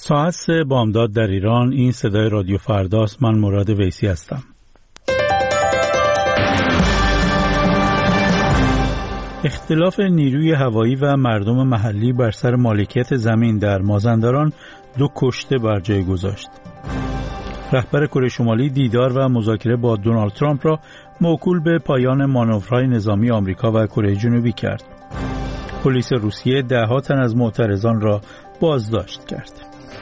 ساعت 3 بامداد در ایران. این صدای رادیو فرداست. من مراد ویسی هستم. اختلاف نیروی هوایی و مردم محلی بر سر مالکیت زمین در مازندران 2 کشته بر جای گذاشت. رهبر کره شمالی دیدار و مذاکره با دونالد ترامپ را موکول به پایان مانورهای نظامی آمریکا و کره جنوبی کرد. پلیس روسیه 10 تن از معترضان را بازداشت کرد.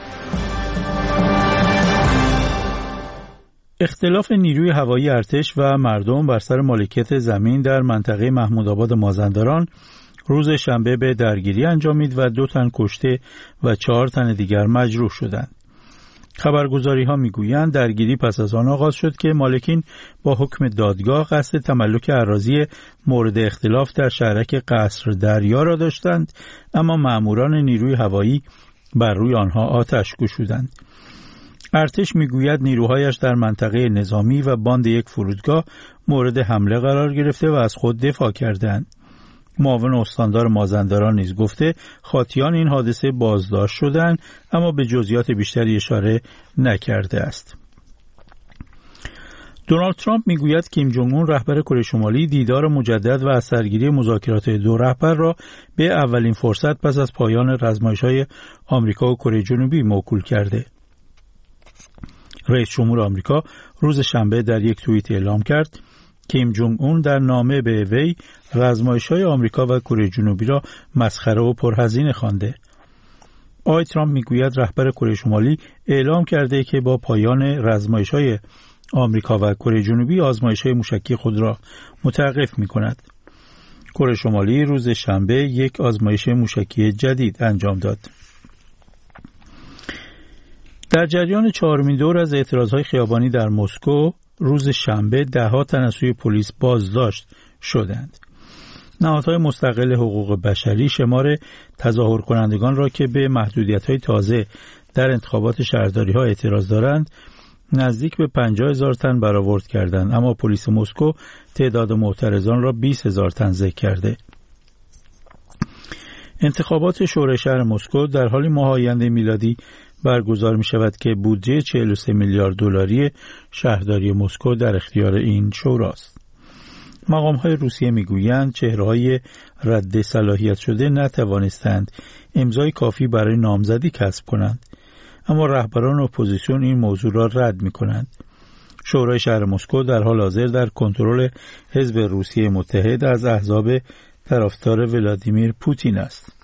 اختلاف نیروی هوایی ارتش و مردم بر سر مالکیت زمین در منطقه محمودآباد مازندران روز شنبه به درگیری انجامید و 2 تن کشته و 4 تن دیگر مجروح شدند. خبرگزاری‌ها می‌گویند درگیری پس از آن آغاز شد که مالکین با حکم دادگاه قصد تملک اراضی مورد اختلاف در شهرک قصر دریا را داشتند، اما ماموران نیروی هوایی بر روی آنها آتش گشودند. ارتش میگوید نیروهایش در منطقه نظامی و باند یک فرودگاه مورد حمله قرار گرفته و از خود دفاع کردند. معاون استاندار مازندران نیز گفته خاطیان این حادثه بازداشت شدند، اما به جزئیات بیشتری اشاره نکرده است. دونالد ترامپ میگوید کیم جونگ اون رهبر کره شمالی دیدار مجدد و از سرگیری مذاکرات 2 رهبر را به اولین فرصت پس از پایان رزمایش‌های آمریکا و کره جنوبی موکول کرده. رئیس جمهور آمریکا روز شنبه در یک توییت اعلام کرد کیم جونگ اون در نامه به وی رزمایش‌های آمریکا و کره جنوبی را مسخره و پرهزینه خوانده. آقای ترامپ میگوید رهبر کره شمالی اعلام کرده که با پایان رزمایش‌های آمریکا و کره جنوبی آزمایش‌های موشکی خود را متوقف می‌کند. کره شمالی روز شنبه یک آزمایش موشکی جدید انجام داد. در جریان 4مین دور از اعتراضهای خیابانی در مسکو روز شنبه 10 تن از سوی پلیس بازداشت شدند. نهادهای مستقل حقوق بشری شمار تظاهر کنندگان را که به محدودیت‌های تازه در انتخابات شهرداری‌ها اعتراض دارند نزدیک به 50,000 تن برآورد کردند، اما پلیس مسکو تعداد معترضان را 20,000 تن ذکر کرده. انتخابات شورای شهر مسکو در حال ماه آینده میلادی برگزار می شود که بودجه 43 میلیارد دلاری شهرداری مسکو در اختیار این شوراست. مقام‌های روسیه میگویند چهره‌های رد صلاحیت شده نتوانستند امضای کافی برای نامزدی کسب کنند، اما رهبران اپوزیسیون این موضوع را رد می‌کنند. شورای شهر مسکو در حال حاضر در کنترل حزب روسیه متحد از احزاب طرفدار ولادیمیر پوتین است.